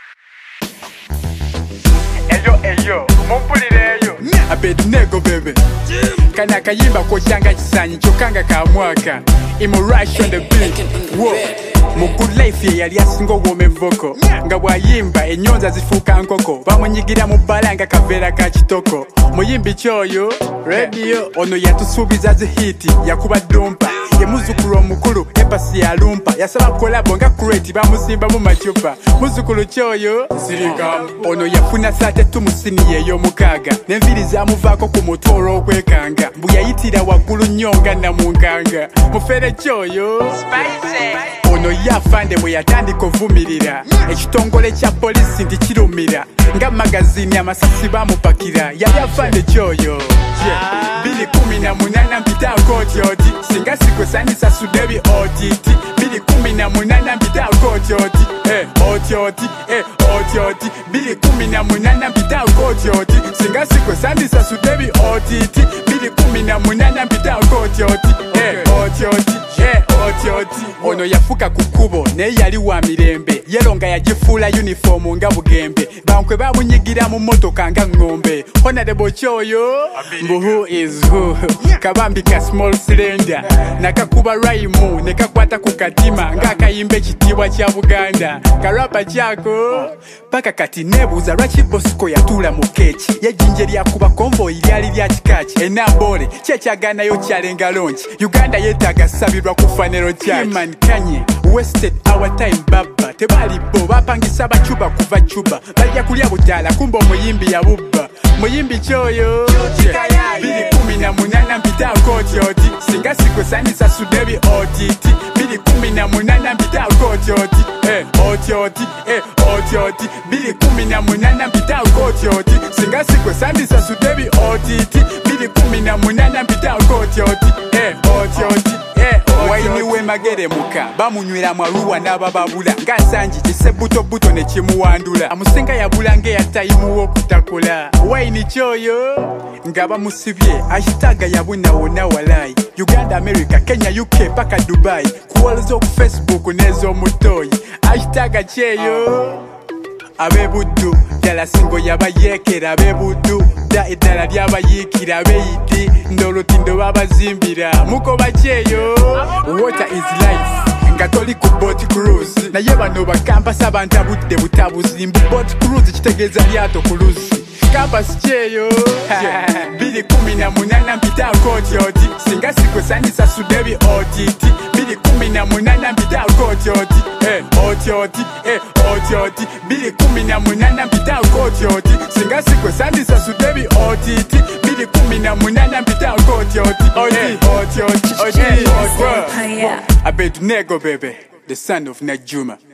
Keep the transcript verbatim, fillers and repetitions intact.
Eyo eyo, mumpulireyo. Abednego baby. Kana kayimba koshanga kisanyi chokanga ka mwaka. Imo rush on the beat. Whoa. Mu good life ye yali asingo wome voko. Nga bwayimba enyonza zifuka nkoko. Bamunyigira mu balanga kavera ka kitoko. Muyimbi choyo radio ono yatusubiza zi hit yakuba dompa. Ye muzukulu omukulu epasi ya lumpa. Yasaba kolabo nga create bamusimba mu machupa. Muzukulu choyo sirika ono yafuna sate tumusini yeyo mukaga. Nenviri za muvako ku motoro okwekanga. Mbu yayitira wagulu nyonga na munganga. Mufere choyo spicy. Ono yafande bwe yatandika ovumirira. Ekitongole kya polisi ndi kirumira. Nga magazini amasasi bamupakira. Yali afande choyo. Bili kumi na munana mpita koti oti. Singa sikwe sanisa sudebi otiti. Bili kumi na munana mpita koti oti. Eh, oti oti, eh, oti oti. Bili kumi na munana mpita koti oti. Singa sikwe sanisa sudebi otiti. Bili kumi na munana mpita koti oti. Eh, oti oti, eh, oti oti. Ono yafuka kukubo, ne yali wa mirembe. Yelonga yajifuula uniform nga bugembe. Bankwe bamunyigira mu motoka nga ngombe. Honorable choyo, mbu who is who? Kabambika small cylinder. Nakakuba raimu, nekakwata kukatima. Nga kayimbe kitiwa kya Buganda. Karapa chako, paka kati nebuza lwaki Bosco yatula mu kechi. Ye jinje lyakuba konvo ilyali lya kikachi. Enambole, chekyagana yo kyalenga launch. Uganda yetaga sabirwa kufanero chaki. Human Kanye, wasted our time baba. Tebali bo, bapangisa bachuba kuva chuba. Bajja kulya butala, kumba omuyimbi ya bubba. Muyimbi choyo, bili kumi na munana mpita koti oti. Singa sikwe sanisa sudebi otiti. Bili kumi na munana mpita koti oti. Eh, oti oti, eh, oti oti. Bili kumi na munana mpita koti oti. Singa sikwe sanisa sudebi otiti. Bili kumi na munana mpita koti oti. Eh, oti oti, eh, waini we magere muka. Bamunywera mwaluwa n'abababula. Nga sanji kisebuto buto ne kimuwandula. Amusenga yabula nge ya taimu okutakula. Waini choyo nga bamusibye ashitaga yabuna wona walai. Uganda, America, Kenya, U K paka Dubai. Kuwaliza ku Facebook nezo mutoyi. Ashitaga cheyo abebudu dala singo yabayekera abebudu da edala lyabayikira abeyiti ndolotindo babazimbira muko bacheyo. Water is life nga toli ku boat cruise. Naye bano bakampasa abantu abudde butabuzi. Mbu boat cruise kitegeeza lyato ku luzi. Campus cheyo bili kumi na munana mpita koti oti. Singa sikwe sanisa sudebi otiti. Bili kumi na munana mpita koti oti. Eh, oti oti, eh, oti oti. Bili kumi na munana mpita koti oti. Singa sikwe sanisa sudebi otiti. Bili kumi na munana mpita koti oti. Oti, oti oti, oti, oti. Abednego baby, the son of Najuma.